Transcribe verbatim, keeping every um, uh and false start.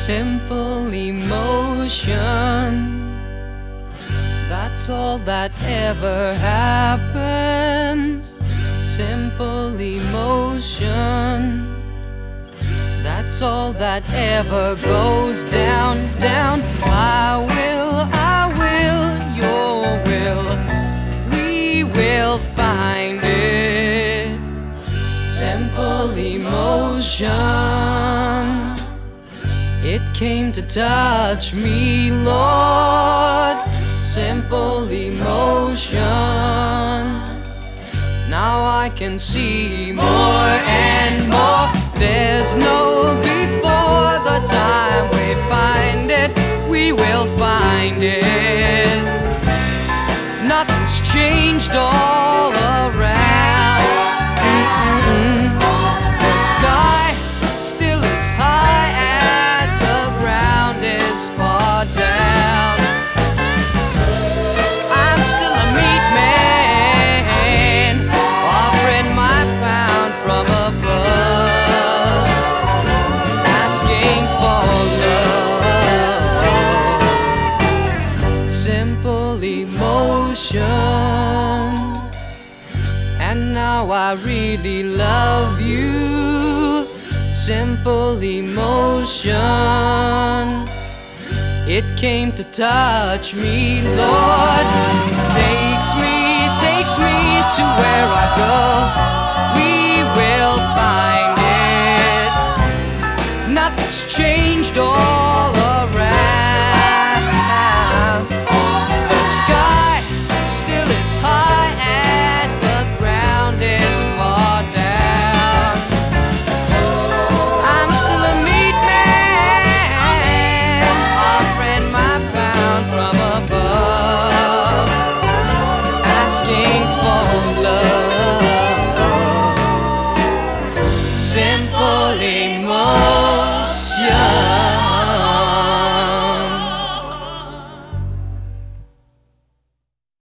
Simple emotion, that's all that ever happens. Simple emotion, that's all that ever goes down, down. I will, I will, your will, we will find it. Simple emotion, it came to touch me, Lord. Simple emotion, now I can see more and more. There's no before the time we find it, we will find it. Nothing's changed all around. Mm-mm. The sky still as high as the ground is far down. I'm still a meat man, offering my pound from above, asking for love. Simple emotion, and now I really love you. Simple emotion, it came to touch me, Lord. Takes me, takes me to where I go, we will find it. Nothing's changed all around. The sky still